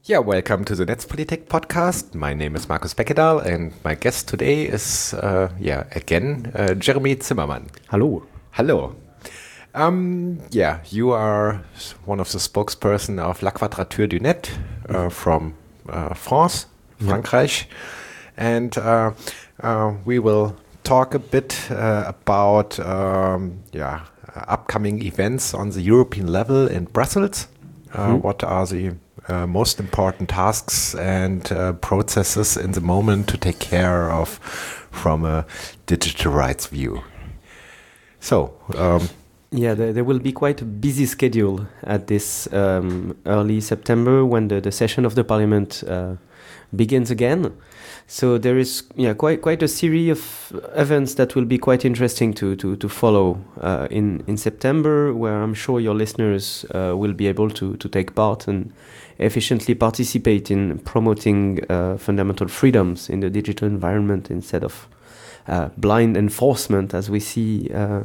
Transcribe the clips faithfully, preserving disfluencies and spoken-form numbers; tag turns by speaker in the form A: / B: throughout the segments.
A: Yeah, welcome to the Netzpolitik podcast. My name is Markus Beckedahl, and my guest today is, uh, yeah, again, uh, Jeremy Zimmermann.
B: Hello.
A: Hello. Um, yeah, you are one of the spokesperson of La Quadrature du Net uh, from uh, France, Frankreich, and uh, uh, we will talk a bit uh, about um, yeah upcoming events on the European level in Brussels. Uh, mm-hmm. What are the uh, most important tasks and uh, processes in the moment to take care of from a digital rights view? So, um,
B: yeah, there, there will be quite a busy schedule at this um, early September when the, the session of the Parliament uh, begins again. So there is yeah quite quite a series of events that will be quite interesting to to to follow uh, in in September, where I'm sure your listeners uh, will be able to to take part and efficiently participate in promoting uh, fundamental freedoms in the digital environment instead of uh, blind enforcement as we see uh,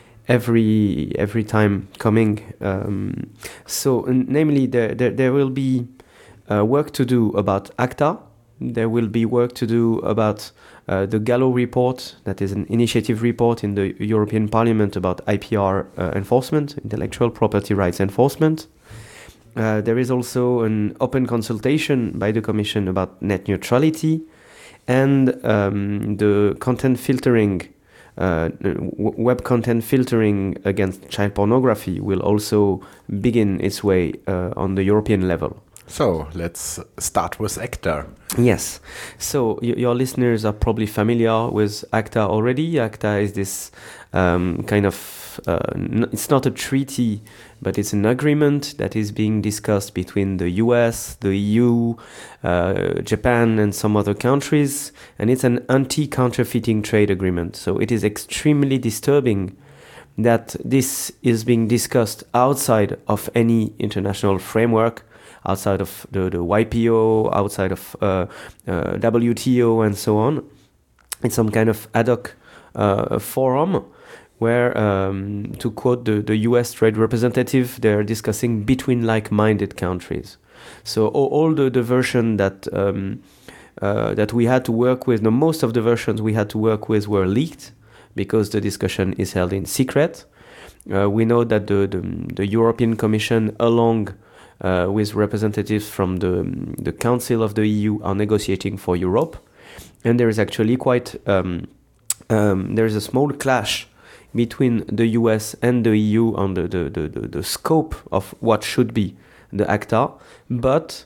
B: every every time coming. Um, so, namely, there there there will be uh, work to do about ACTA. There will be work to do about uh, the Gallo report, that is an initiative report in the European Parliament about I P R uh, enforcement, intellectual property rights enforcement. Uh, there is also an open consultation by the Commission about net neutrality, and um, the content filtering, uh, w- web content filtering against child pornography will also begin its way uh, on the European level.
A: So let's start with ACTA.
B: Yes. So y- your listeners are probably familiar with ACTA already. ACTA is this um, kind of, uh, n- it's not a treaty, but it's an agreement that is being discussed between the U S, the E U, uh, Japan, and some other countries. And it's an anti-counterfeiting trade agreement. So it is extremely disturbing that this is being discussed outside of any international framework, outside of the, the Y P O, outside of uh, uh, W T O, and so on. It's some kind of ad hoc uh, forum where, um, to quote the, the U S trade representative, they're discussing between like-minded countries. So all, all the, the version that um, uh, that we had to work with, no, most of the versions we had to work with were leaked because the discussion is held in secret. Uh, we know that the, the, the European Commission, along Uh, with representatives from the the Council of the E U, are negotiating for Europe, and there is actually quite um, um, there is a small clash between the U S and the E U on the the, the, the, the scope of what should be the ACTA, but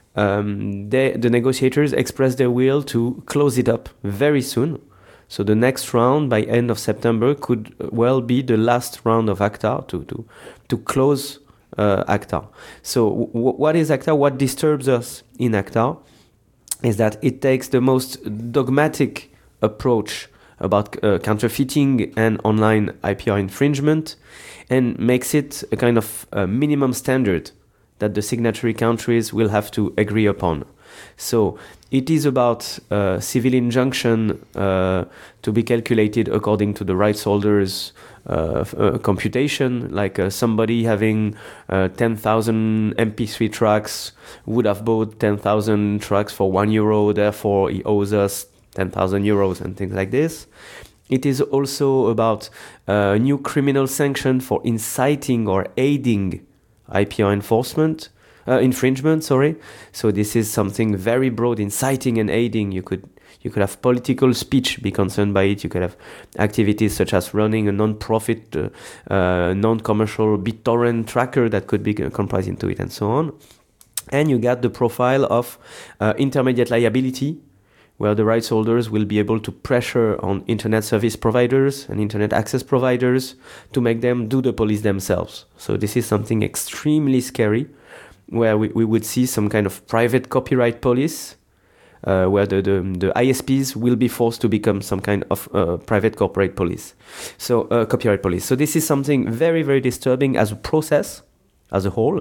B: um, they, the negotiators expressed their will to close it up very soon. So the next round, by end of September, could well be the last round of ACTA to to to close Uh, ACTA. So w- what is ACTA? What disturbs us in ACTA is that it takes the most dogmatic approach about uh, counterfeiting and online I P R infringement and makes it a kind of uh, minimum standard that the signatory countries will have to agree upon. So it is about uh, civil injunction uh, to be calculated according to the rights holders' uh, f- uh, computation, like uh, somebody having uh, ten thousand M P three tracks would have bought ten thousand tracks for one euro, therefore he owes us ten thousand euros and things like this. It is also about a uh, new criminal sanction for inciting or aiding I P R enforcement. Uh, infringement, sorry. So this is something very broad, inciting and aiding. You could you could have political speech be concerned by it. You could have activities such as running a non-profit, uh, uh, non-commercial BitTorrent tracker that could be comprised into it, and so on. And you get the profile of uh, intermediate liability, where the rights holders will be able to pressure on internet service providers and internet access providers to make them do the police themselves. So this is something extremely scary, where we, we would see some kind of private copyright police, uh, where the, the, the I S Ps will be forced to become some kind of uh, private corporate police. So uh, copyright police. So this is something very, very disturbing as a process, as a whole.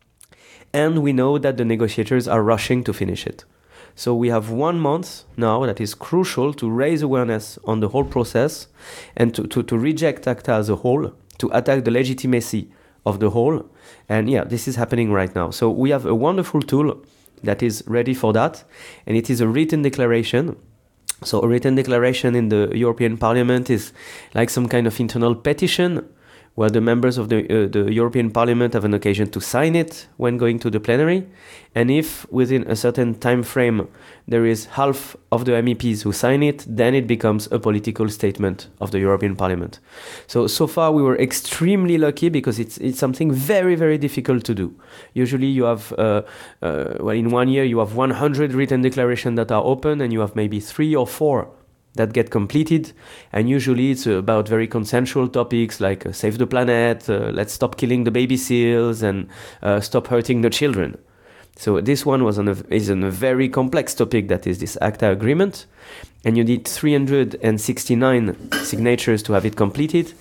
B: And we know that the negotiators are rushing to finish it. So we have one month now that is crucial to raise awareness on the whole process and to, to, to reject ACTA as a whole, to attack the legitimacy of the whole. And yeah, this is happening right now. So we have a wonderful tool that is ready for that, and it is a written declaration. So a written declaration in the European Parliament is like some kind of internal petition where the members of the, uh, the European Parliament have an occasion to sign it when going to the plenary. And if within a certain time frame there is half of the M E Ps who sign it, then it becomes a political statement of the European Parliament. So, so far we were extremely lucky because it's it's something very, very difficult to do. Usually you have, uh, uh, well, in one year you have one hundred written declarations that are open and you have maybe three or four that get completed, and usually it's about very consensual topics like uh, save the planet, uh, let's stop killing the baby seals, and uh, stop hurting the children. So this one was on a, is on a very complex topic, that is this ACTA agreement, and you need three hundred sixty-nine signatures to have it completed.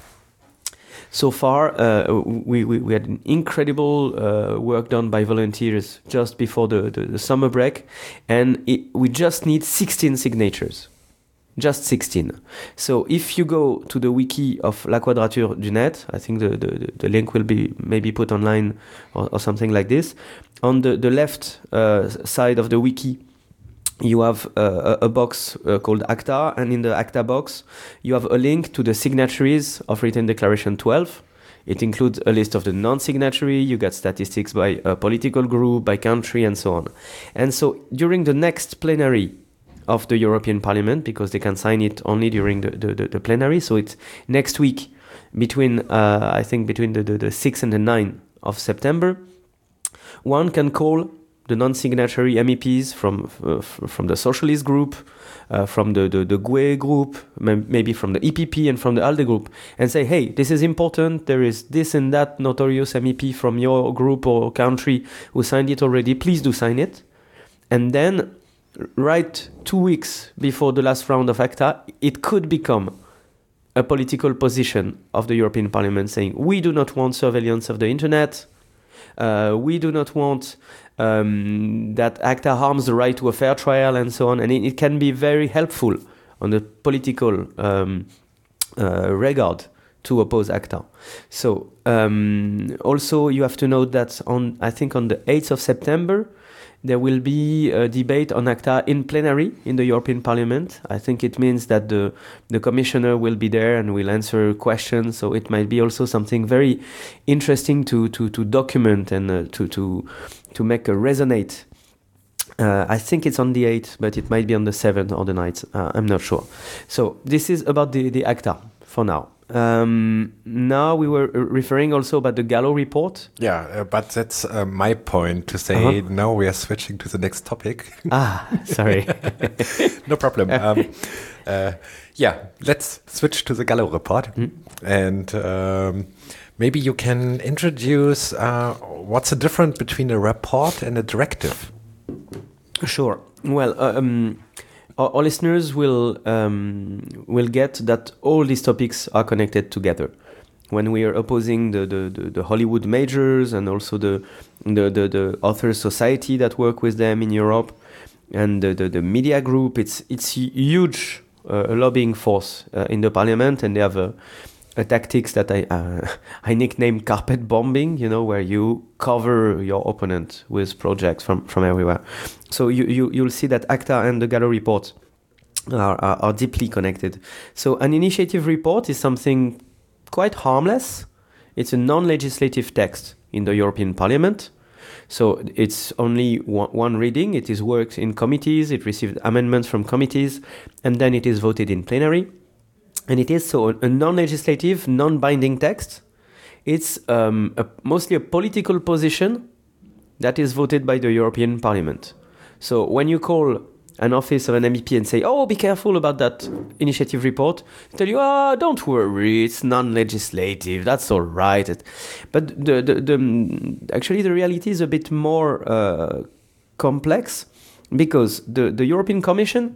B: So far, uh, we, we, we had an incredible uh, work done by volunteers just before the, the, the summer break, and it, we just need sixteen signatures. Just sixteen. So if you go to the wiki of La Quadrature du Net, I think the, the, the link will be maybe put online or, or something like this. On the, the left uh, side of the wiki, you have uh, a, a box uh, called ACTA, and in the ACTA box, you have a link to the signatories of Written Declaration twelve. It includes a list of the non-signatory, you get statistics by a political group, by country, and so on. And so during the next plenary of the European Parliament, because they can sign it only during the, the, the plenary. So it's next week between, uh, I think, between the, the, the sixth and the ninth of September. One can call the non-signatory M E Ps from uh, from the Socialist group, uh, from the, the, the G U E group, maybe from the E P P and from the ALDE group, and say, hey, this is important, there is this and that notorious M E P from your group or country who signed it already, please do sign it. And then right two weeks before the last round of ACTA, it could become a political position of the European Parliament saying, we do not want surveillance of the internet, uh, we do not want um, that ACTA harms the right to a fair trial, and so on. And it, it can be very helpful on the political um, uh, regard to oppose ACTA. So um, also you have to note that on, I think on the eighth of September, there will be a debate on ACTA in plenary in the European Parliament. I think it means that the, the commissioner will be there and will answer questions. So it might be also something very interesting to, to, to document and uh, to, to, to make a resonate. Uh, I think it's on the eighth, but it might be on the seventh or the ninth. Uh, I'm not sure. So this is about the, the ACTA for now. Um, now we were referring also about the Gallo report.
A: Yeah, uh, but that's uh, my point to say uh-huh. Now we are switching to the next topic.
B: Ah, sorry.
A: No problem. Um, uh, yeah, let's switch to the Gallo report. Mm. And um, maybe you can introduce uh, what's the difference between a report and a directive?
B: Sure. Well, um, our, our listeners will um, will get that all these topics are connected together. When we are opposing the, the, the, the Hollywood majors and also the the, the the authors society that work with them in Europe and the, the, the media group, it's it's huge uh, lobbying force uh, in the parliament, and they have a, a tactics that I uh, I nickname carpet bombing, you know, where you cover your opponent with projects from, from everywhere. So you, you, you'll see that ACTA and the Gallo report are, are, are deeply connected. So an initiative report is something quite harmless. It's a non-legislative text in the European Parliament. So it's only one, one reading. It is worked in committees. It received amendments from committees, and then it is voted in plenary. And it is so a non-legislative, non-binding text. It's um, a, mostly a political position that is voted by the European Parliament. So when you call an office of an M E P and say, oh, be careful about that initiative report, they tell you, oh, don't worry, it's non-legislative, that's all right. But the, the, the, actually the reality is a bit more uh, complex, because the, the European Commission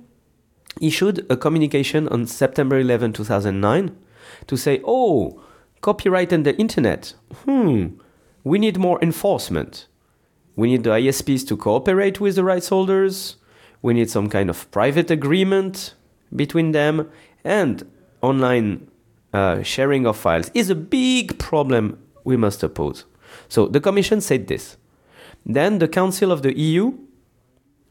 B: issued a communication on September eleventh, two thousand nine to say, oh, copyright and the internet, hmm, we need more enforcement. We need the I S Ps to cooperate with the rights holders. We need some kind of private agreement between them. And online uh, sharing of files is a big problem we must oppose. So the Commission said this. Then the Council of the E U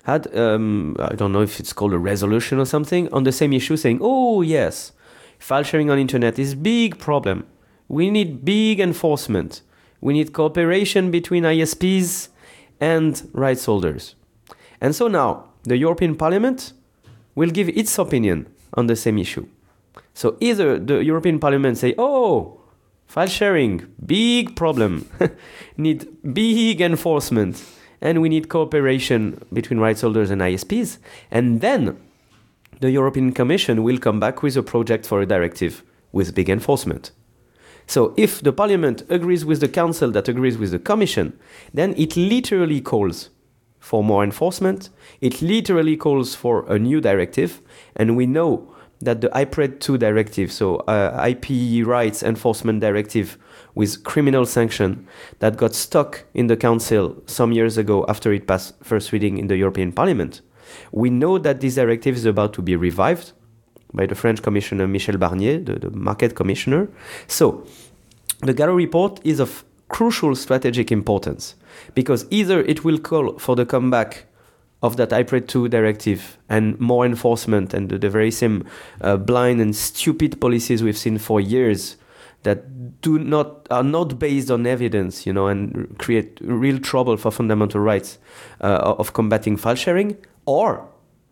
B: had, um, I don't know if it's called a resolution or something, on the same issue saying, oh yes, file sharing on internet is big problem. We need big enforcement. We need cooperation between I S Ps and rights holders. And so now, the European Parliament will give its opinion on the same issue. So either the European Parliament say, oh, file sharing, big problem, need big enforcement, and we need cooperation between rights holders and I S Ps. And then the European Commission will come back with a project for a directive with big enforcement. So if the Parliament agrees with the Council that agrees with the Commission, then it literally calls for more enforcement, it literally calls for a new directive, and we know that the I P R E D two directive, so uh, I P rights enforcement directive with criminal sanction that got stuck in the Council some years ago after it passed first reading in the European Parliament, we know that this directive is about to be revived by the French Commissioner Michel Barnier, the, the Market Commissioner. So the Gallo report is of crucial strategic importance because either it will call for the comeback of that I P R E D two directive and more enforcement and the, the very same uh, blind and stupid policies we've seen for years that do not are not based on evidence, you know, and create real trouble for fundamental rights uh, of combating file sharing, or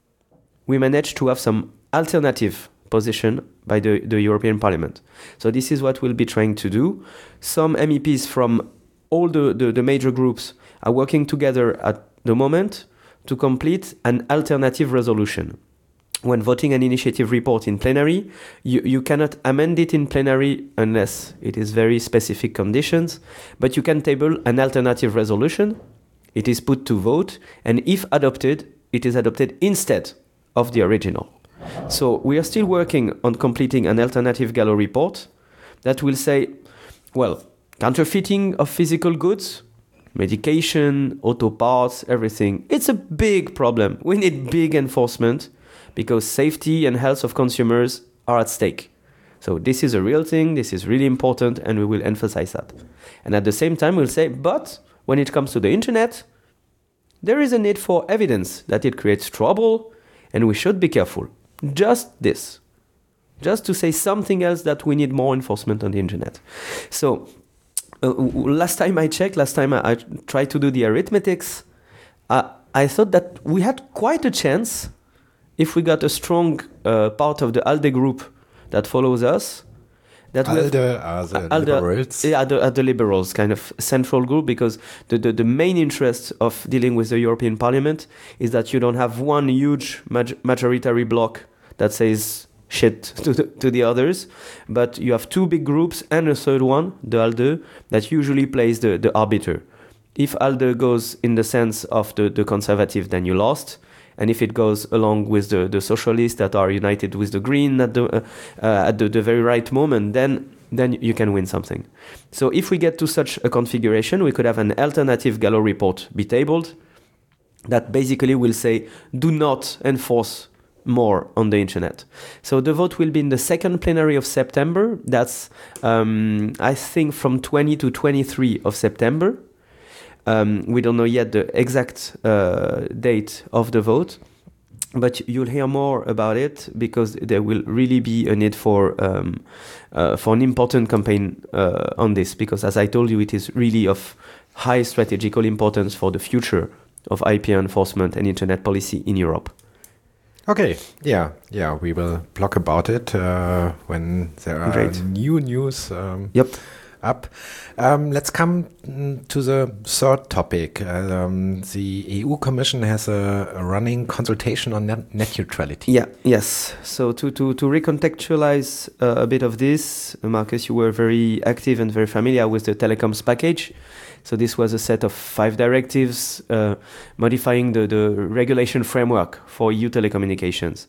B: we manage to have some alternative position by the, the European Parliament. So this is what we'll be trying to do. Some M E Ps from all the, the, the major groups are working together at the moment to complete an alternative resolution. When voting an initiative report in plenary, you, you cannot amend it in plenary unless it is very specific conditions, but you can table an alternative resolution, it is put to vote, and if adopted, it is adopted instead of the original. So we are still working on completing an alternative Gallo report that will say, well, counterfeiting of physical goods, medication, auto parts, everything, it's a big problem. We need big enforcement because safety and health of consumers are at stake. So this is a real thing, this is really important, and we will emphasize that. And at the same time, we'll say, but when it comes to the internet, there is a need for evidence that it creates trouble, and we should be careful. Just this. Just to say something else that we need more enforcement on the internet. So uh, last time I checked, last time I, I tried to do the arithmetics, uh, I thought that we had quite a chance if we got a strong uh, part of the ALDE group that follows us. That
A: ALDE are the
B: ALDE,
A: liberals.
B: Yeah, the, the liberals, kind of central group, because the, the, the main interest of dealing with the European Parliament is that you don't have one huge maj- majority bloc that says shit to the, to the others, but you have two big groups and a third one, the ALDE, that usually plays the, the arbiter. If ALDE goes in the sense of the, the conservative, then you lost. And if it goes along with the, the socialists that are united with the Green at the uh, uh, at the, the very right moment, then then you can win something. So if we get to such a configuration, we could have an alternative Gallo report be tabled that basically will say, do not enforce more on the internet. So the vote will be in the second plenary of September. That's, um, I think, from twenty to twenty-three of September. Um, we don't know yet the exact uh, date of the vote, but you'll hear more about it because there will really be a need for um, uh, for an important campaign uh, on this, because as I told you, it is really of high strategical importance for the future of I P enforcement and internet policy in Europe.
A: Okay, yeah, yeah, we will blog about it uh, when there are
B: Great.
A: new news. Um,
B: Yep.
A: Up. Um, let's come mm, to the third topic. Um, the E U Commission has a, a running consultation on net, net neutrality.
B: Yeah, yes. So to, to, to recontextualize uh, a bit of this, Marcus, you were very active and very familiar with the telecoms package. So this was a set of five directives uh, modifying the, the regulation framework for E U telecommunications.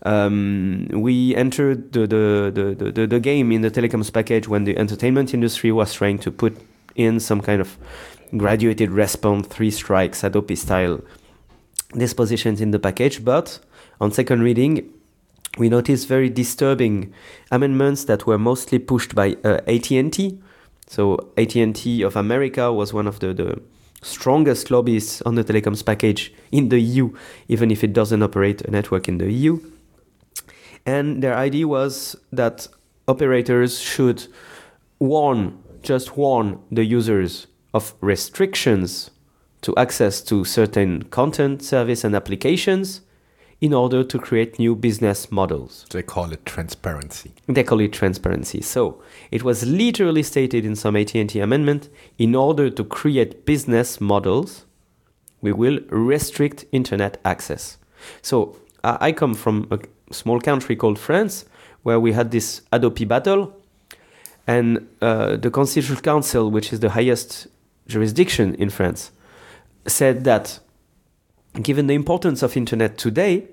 B: Um, we entered the, the, the, the, the game in the telecoms package when the entertainment industry was trying to put in some kind of graduated response, three strikes, Adobe style dispositions in the package. But on second reading, we noticed very disturbing amendments that were mostly pushed by uh, A T and T. So A T and T of America was one of the, the, strongest lobbyists on the telecoms package in the E U, even if it doesn't operate a network in the E U. And their idea was that operators should warn, just warn the users of restrictions to access to certain content, service, and applications in order to create new business models.
A: They call it transparency.
B: They call it transparency. So it was literally stated in some A T and T amendment, in order to create business models, we will restrict internet access. So uh, I come from a small country called France, where we had this Hadopi battle, and uh, the Constitutional Council, which is the highest jurisdiction in France, said that given the importance of internet today,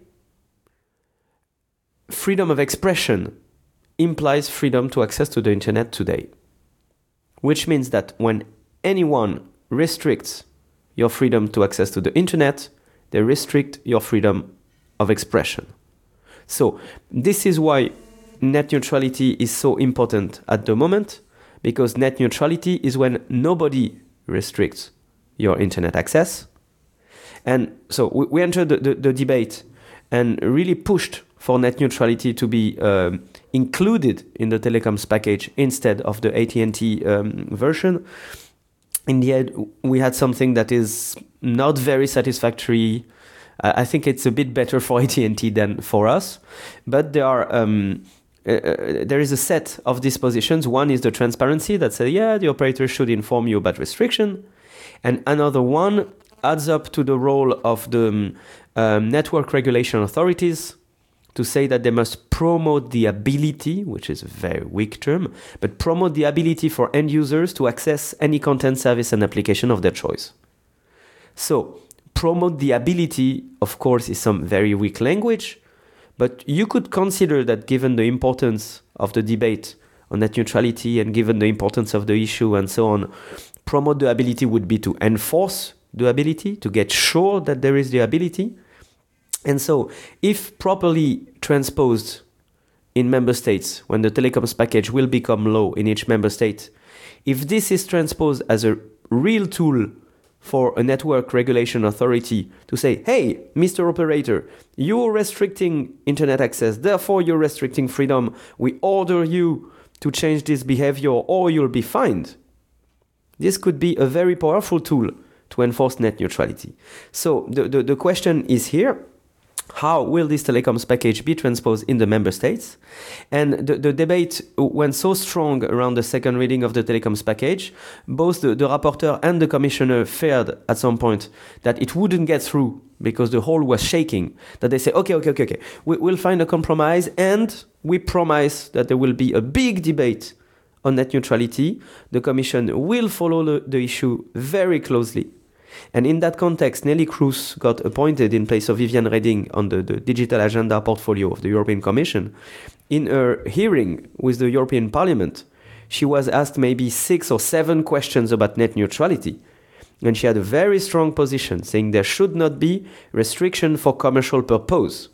B: freedom of expression implies freedom to access to the internet today. Which means that when anyone restricts your freedom to access to the internet, they restrict your freedom of expression. So this is why net neutrality is so important at the moment, because net neutrality is when nobody restricts your internet access. And so we, we entered the, the, the debate and really pushed for net neutrality to be um, included in the telecoms package instead of the A T and T um, version. In the end, we had something that is not very satisfactory. Uh, I think it's a bit better for A T and T than for us, but there are um, uh, there is a set of dispositions. One is the transparency that says, yeah, the operator should inform you about restriction, and another one adds up to the role of the um, um, network regulation authorities to say that they must promote the ability, which is a very weak term, but promote the ability for end users to access any content, service, and application of their choice. So, promote the ability, of course, is some very weak language, but you could consider that given the importance of the debate on net neutrality and given the importance of the issue and so on, promote the ability would be to enforce the ability, to get sure that there is the ability. And so, if properly transposed in member states, when the telecoms package will become law in each member state, if this is transposed as a real tool for a network regulation authority to say, hey, Mister Operator, you're restricting internet access, therefore you're restricting freedom, we order you to change this behavior or you'll be fined. This could be a very powerful tool to enforce net neutrality. So the, the, the question is here, how will this telecoms package be transposed in the member states? And the, the debate went so strong around the second reading of the telecoms package, both the, the rapporteur and the commissioner feared at some point that it wouldn't get through because the whole was shaking, that they say, okay, okay, okay, okay, we, we'll find a compromise and we promise that there will be a big debate on net neutrality. The Commission will follow the, the issue very closely. And in that context, Nelly Kroes got appointed in place of Viviane Reding on the, the digital agenda portfolio of the European Commission. In her hearing with the European Parliament, she was asked maybe six or seven questions about net neutrality. And she had a very strong position, saying there should not be restriction for commercial purpose.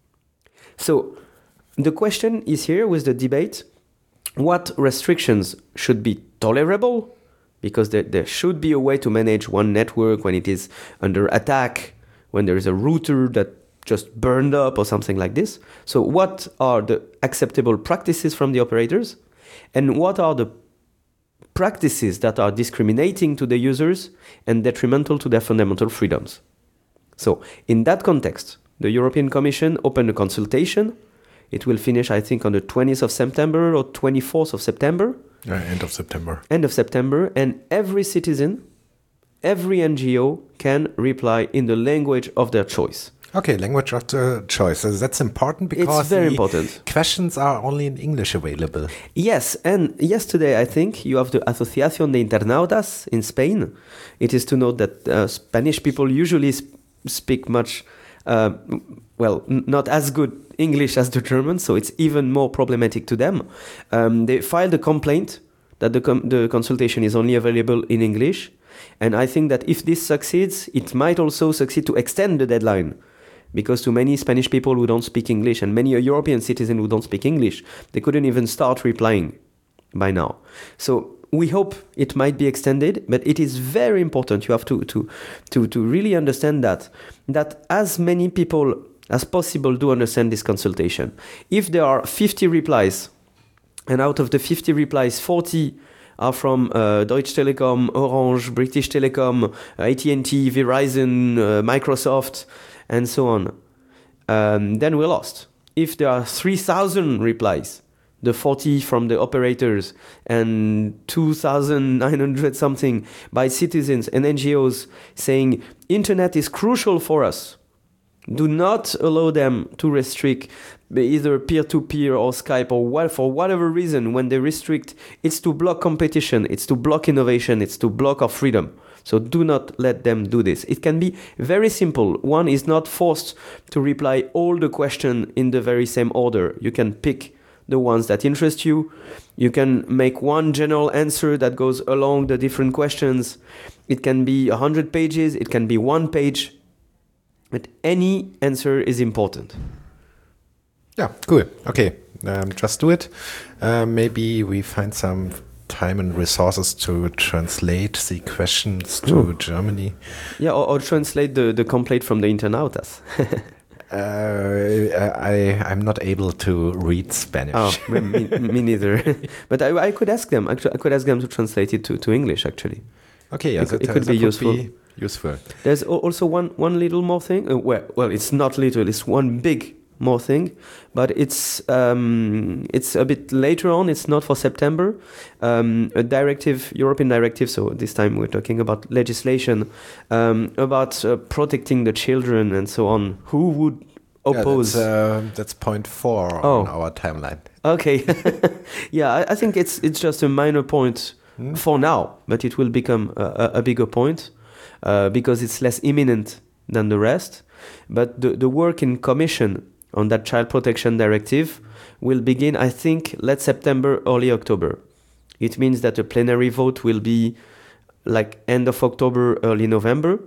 B: So the question is here with the debate, what restrictions should be tolerable? Because there, there should be a way to manage one network when it is under attack, when there is a router that just burned up or something like this. So what are the acceptable practices from the operators? And what are the practices that are discriminating to the users and detrimental to their fundamental freedoms? So in that context, the European Commission opened a consultation. It will finish, I think, on the twentieth of September or twenty-fourth of September.
A: Uh, end of September.
B: End of September. And every citizen, every N G O can reply in the language of their choice.
A: Okay, language of the choice. So that's important because
B: it's very
A: the
B: important.
A: Questions are only in English available.
B: Yes, and yesterday I think you have the Asociación de Internautas in Spain. It is to note that uh, Spanish people usually sp- speak much, uh, well, n- not as good English as the German, so it's even more problematic to them. Um, they filed a complaint that the, com- the consultation is only available in English, and I think that if this succeeds, it might also succeed to extend the deadline, because to many Spanish people who don't speak English and many European citizens who don't speak English, they couldn't even start replying by now. So we hope it might be extended, but it is very important. You have to to to to really understand that that as many people as possible do understand this consultation. If there are fifty replies, and out of the fifty replies, forty are from uh, Deutsche Telekom, Orange, British Telecom, A T and T, Verizon, uh, Microsoft, and so on, um, then we're lost. If there are three thousand replies, the forty from the operators and two thousand nine hundred something by citizens and N G Os saying internet is crucial for us, do not allow them to restrict either peer-to-peer or Skype or what, for whatever reason. When they restrict, it's to block competition, it's to block innovation, it's to block our freedom. So do not let them do this. It can be very simple. One is not forced to reply all the questions in the very same order. You can pick the ones that interest you. You can make one general answer that goes along the different questions. It can be one hundred pages, it can be one page, but any answer is important.
A: Yeah, cool. Okay, um, just do it. Uh, maybe we find some time and resources to translate the questions to
B: Ooh.
A: Germany.
B: Yeah, or, or translate the, the complaint from the internautas.
A: uh, I, I'm not able to read Spanish.
B: Oh, me, me neither. But I, I could ask them. Actually, I could ask them to translate it to, to English, actually.
A: Okay, yeah,
B: it,
A: that,
B: it could
A: that
B: be
A: would
B: useful.
A: Be useful.
B: There's also one, one little more thing. Uh, well, well, it's not little. It's one big more thing, but it's um, it's a bit later on. It's not for September. Um, a directive, European directive. So this time we're talking about legislation um, about uh, protecting the children and so on. Who would oppose?
A: Yeah, that's, uh, that's point four
B: Oh.
A: on our timeline.
B: Okay, yeah, I, I think it's it's just a minor point
A: Hmm?
B: for now, but it will become a, a, a bigger point uh, because it's less imminent than the rest. But the the work in commission on that child protection directive will begin, I think, late September, early October. It means that the plenary vote will be like end of October, early November.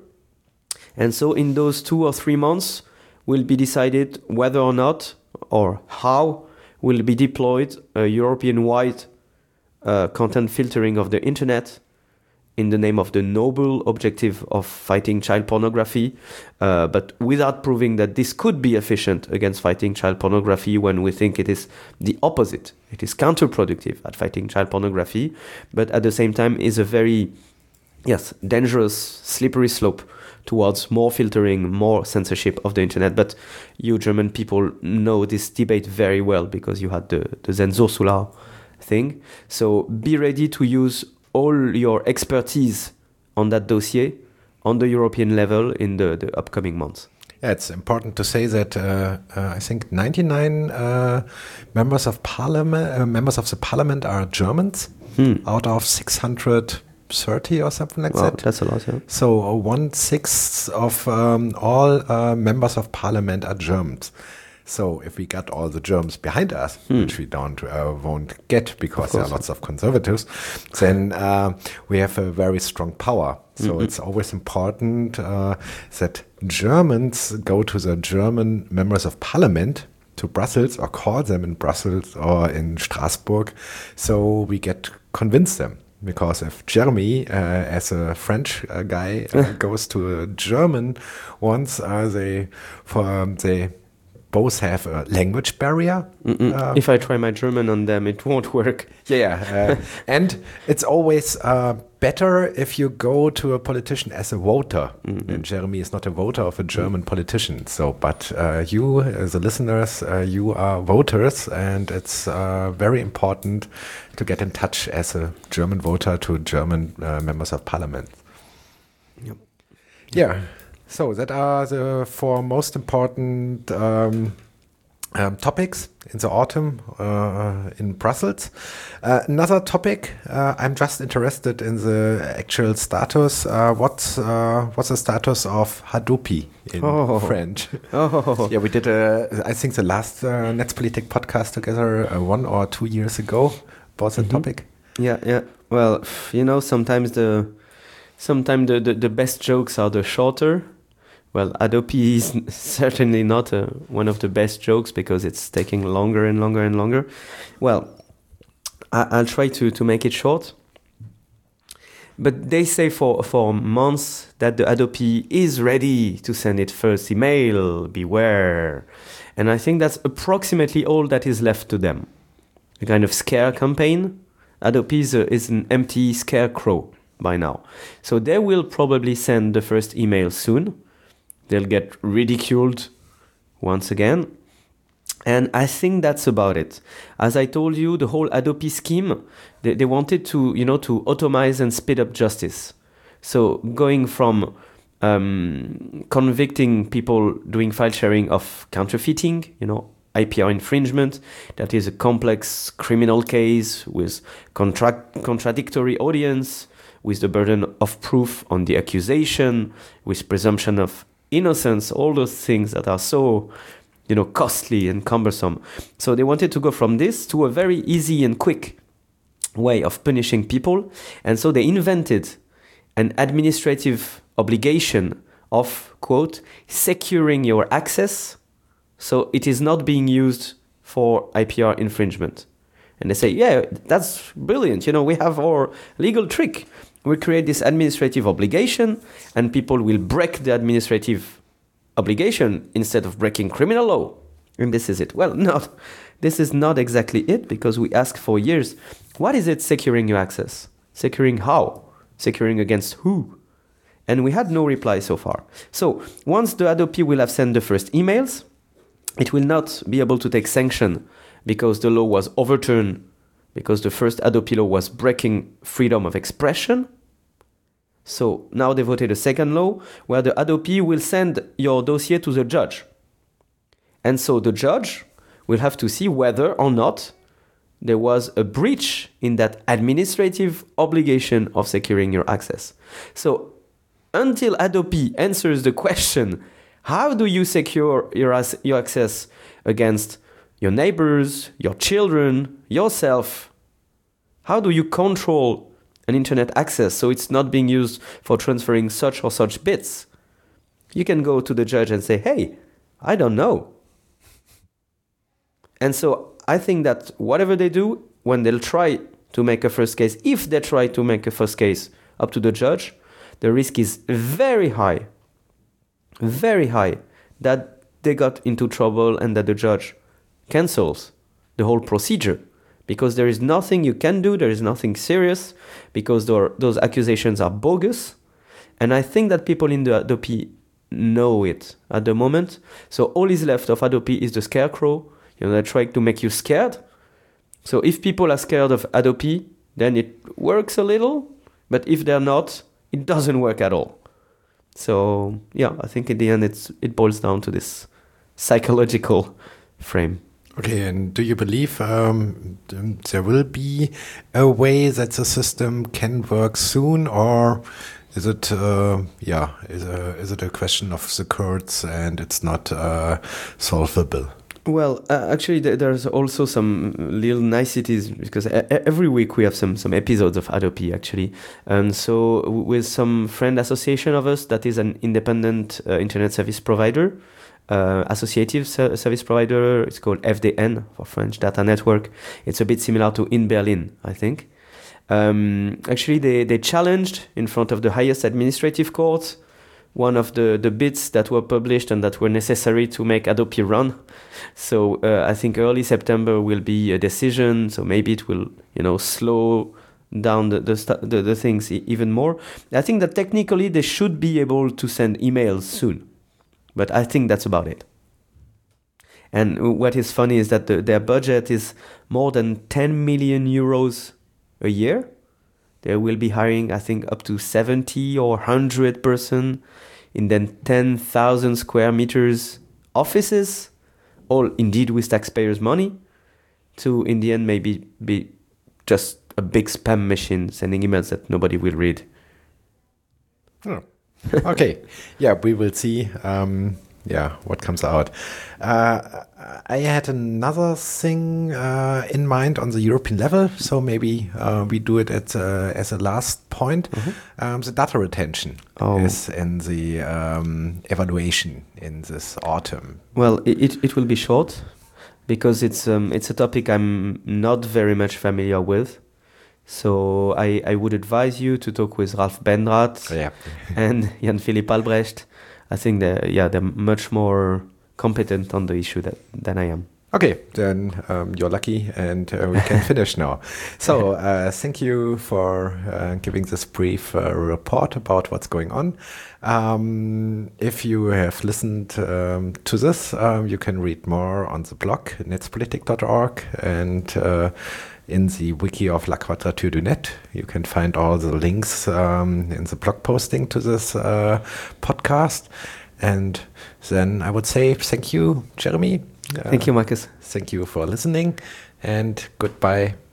B: And so in those two or three months will be decided whether or not or how will be deployed a European-wide uh, content filtering of the internet in the name of the noble objective of fighting child pornography, uh, but without proving that this could be efficient against fighting child pornography when we think it is the opposite. It is counterproductive at fighting child pornography, but at the same time is a very, yes, dangerous, slippery slope towards more filtering, more censorship of the internet. But you German people know this debate very well because you had the, the Zensursular thing. So be ready to use all your expertise on that dossier on the European level in the, the upcoming months.
A: Yeah, it's important to say that uh, uh, I think ninety-nine uh, members of parliament, uh, members of the parliament are Germans
B: Hmm.
A: out of six hundred thirty or something like
B: Wow,
A: that.
B: that's a lot, yeah.
A: So uh, one sixth of um, all uh, members of parliament are Germans. So if we got all the Germans behind us,
B: Hmm.
A: which we don't uh, won't get because
B: Of
A: there are
B: course.
A: lots of conservatives, then uh, we have a very strong power. So
B: Mhm.
A: it's always important uh, that Germans go to the German members of parliament to Brussels or call them in Brussels or in Strasbourg, so we get convince them. Because if Jeremy, uh, as a French uh, guy, uh, goes to a German once, uh, they for um, they both have a language barrier.
B: Mm-mm.
A: Uh,
B: If I try my German on them, it won't work.
A: yeah, uh, and it's always uh, better if you go to a politician as a voter.
B: Mhm.
A: And Jeremy is not a voter of a German politician. So, but uh, you, as the listeners, uh, you are voters, and it's uh, very important to get in touch as a German voter to German uh, members of parliament.
B: Yep.
A: Yeah. So that are the four most important um, um, topics in the autumn uh, in Brussels. Uh, another topic, uh, I'm just interested in the actual status. Uh, what's uh, what's the status of Hadopi in
B: Oh.
A: French?
B: Oh,
A: Yeah, we did. A, I think the last uh, Netzpolitik podcast together uh, one or two years ago about the
B: Mhm.
A: topic.
B: yeah, yeah. Well, you know, sometimes the sometimes the, the, the best jokes are the shorter. Well, Hadopi is certainly not uh, one of the best jokes because it's taking longer and longer and longer. Well, I, I'll try to, to make it short. but they say for for months that the Adobe is ready to send its first email. Beware. And I think that's approximately all that is left to them. A kind of scare campaign. Adobe is, a, is an empty scarecrow by now. So they will probably send the first email soon. They'll get ridiculed once again. And I think that's about it. As I told you, the whole Adobe scheme, they, they wanted to, you know, to automize and speed up justice. So going from um, convicting people doing file sharing of counterfeiting, you know, I P R infringement, that is a complex criminal case with contract, contradictory audience, with the burden of proof on the accusation, with presumption of innocence, all those things that are so, you know, costly and cumbersome. So they wanted to go from this to a very easy and quick way of punishing people. And so they invented an administrative obligation of, quote, securing your access so it is not being used for I P R infringement. And they say, yeah, that's brilliant. You know, we have our legal trick. We create this administrative obligation and people will break the administrative obligation instead of breaking criminal law. And this is it. Well, no, this is not exactly it, because we asked for years, what is it securing your access? Securing how? Securing against who? And we had no reply so far. So once the Adobe will have sent the first emails, it will not be able to take sanction because the law was overturned, because the first Adobe law was breaking freedom of expression. So now they voted a second law where the Adobe will send your dossier to the judge. And so the judge will have to see whether or not there was a breach in that administrative obligation of securing your access. So until Adobe answers the question, how do you secure your, as- your access against your neighbors, your children, yourself? How do you control an internet access so it's not being used for transferring such or such bits? You can go to the judge and say, hey, I don't know. And so I think that whatever they do, when they'll try to make a first case, if they try to make a first case up to the judge, the risk is very high, very high, that they got into trouble and that the judge cancels the whole procedure. Because there is nothing you can do, there is nothing serious, because those accusations are bogus. And I think that people in the Adobe know it at the moment. So all is left of Adobe is the scarecrow. You know, they're trying to make you scared. So if people are scared of Adobe, then it works a little. But if they're not, it doesn't work at all. So yeah, I think in the end it's it boils down to this psychological frame.
A: Okay, and do you believe um, there will be a way that the system can work soon, or is it, uh, yeah, is, a, is it a question of the courts and it's not uh, solvable?
B: Well, uh, actually, th- there's also some little niceties, because a- every week we have some some episodes of Adobe, actually. And so w- with some friend association of us that is an independent uh, internet service provider, uh, associative ser- service provider, it's called F D N for French Data Network. It's a bit similar to In Berlin, I think. Um, actually, they, they challenged in front of the highest administrative court one of the, the bits that were published and that were necessary to make Adobe run. So uh, I think early September will be a decision. So maybe it will, you know, slow down the the, st- the, the things e- even more. I think that technically they should be able to send emails soon. But I think that's about it. And what is funny is that the, their budget is more than ten million euros a year. They will be hiring, I think, up to seventy or one hundred person in then ten thousand square meters offices, all indeed with taxpayers' money, to in the end maybe be just a big spam machine sending emails that nobody will read.
A: Oh. Okay. Yeah, we will see. Um, yeah, what comes out. Uh, I had another thing uh, in mind on the European level, so maybe uh, we do it at uh, as a last point. Mm-hmm. Um, the data retention oh. is in the um, evaluation in this autumn.
B: Well, it it will be short because it's um, it's a topic I'm not very much familiar with. So I, I would advise you to talk with Ralf Benrath
A: Yeah.
B: and Jan-Philipp Albrecht. I think that yeah they're much more competent on the issue that, than I am.
A: Okay, then um, you're lucky, and uh, we can finish now. So uh, thank you for uh, giving this brief uh, report about what's going on. Um, if you have listened um, to this, um, you can read more on the blog netzpolitik dot org, and uh, in the wiki of La Quadrature du Net, you can find all the links um, in the blog posting to this uh, podcast. And then I would say thank you, Jeremy.
B: Thank you, Marcus.
A: Thank you for listening, and goodbye.